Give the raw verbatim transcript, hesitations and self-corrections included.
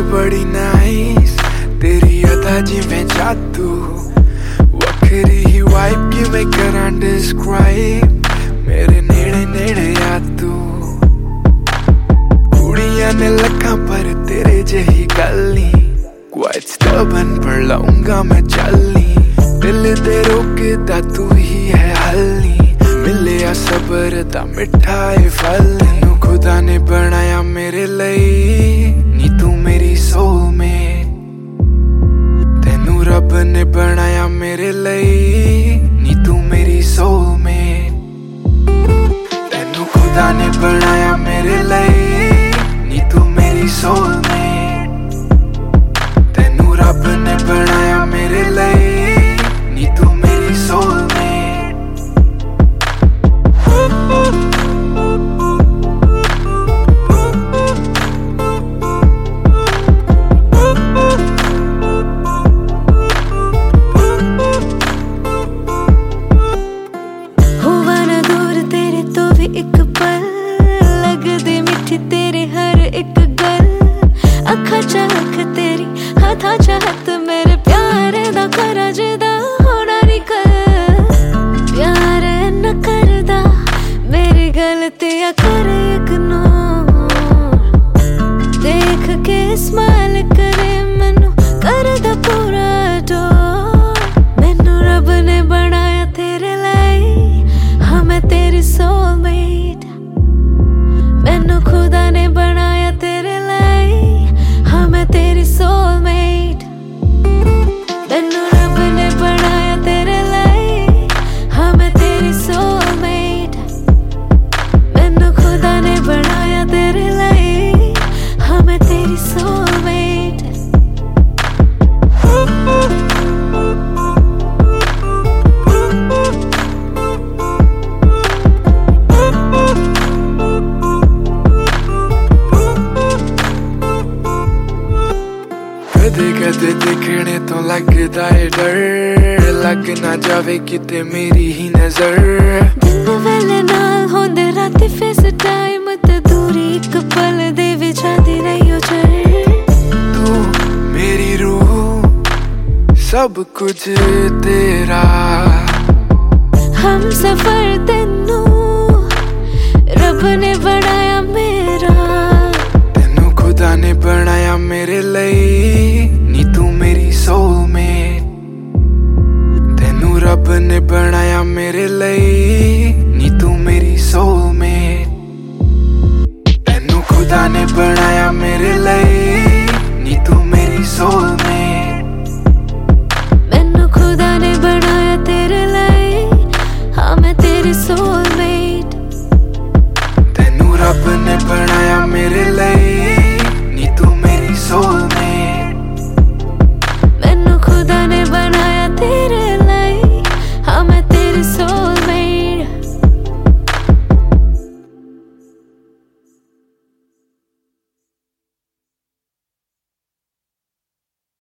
बड़ी नाइस तेरी अदा जिवें जादू वखरी ही वाइब की मैं करां डिस्क्राइब मेरे नेड़े नेड़े आ तू कुड़ियां ने लखा पर तेरे जही गल नी क्वाइट स्टबर्न पर लाऊंगा मैं चलनी दिल दे रोकदा तू ही है हलनी मिले आ सबर दा मिठा ए फल तैनू खुदा ने बनाया मेरे लिए नी तू मेरी सोलमेट तैनू रब ने बनाया मेरे लिए नी तू मेरी सोलमेट तैनू खुदा ने बनाया मेरे लिए नी तू मेरी सोलमेट तैनू रब ने बनाया मेरे लिए नी तू मेरी सोलमेट एक पल लगदी मिठी तेरी हर एक गल अखा चख तेरी हथा चाहत मेरे प्यारे दा करा जिदा होना नी कल प्यार न करदा मेरी गलतियां कर इग्नोर देख के स्माइल करे मैनू करदा पूरा डोर मैनू रब ने बनाया तेरे लिए हाँ मैं तेरी सोलमेट मैनू खुदा ने बनाया तेरे लिए हाँ मैं तेरी सोलमेट मैनू रब ने बनाया तेरे लिए हाँ मैं तेरी सोलमेट मैनू खुदा ने बनाया तेरे लिए हाँ मैं तेरी सोलमेट कदे कदे देखने तो लगदा है डर लग ना जावे किते मेरी ही नजर दिन वेले नाल होंदे राती फेस टाइम ते दूरी एक पल दे विच आंदी रहियो चर तू मेरी रूह सब कुछ तेरा हम सफर तेनू रब ने बनाया मेरा तैनू खुदा ने बनाया मेरे लिए नी तू मेरी सोलमेट तैनू रब ने बनाया मेरे लिए नी तू मेरी सोलमेट तैनू खुदा ने बनाया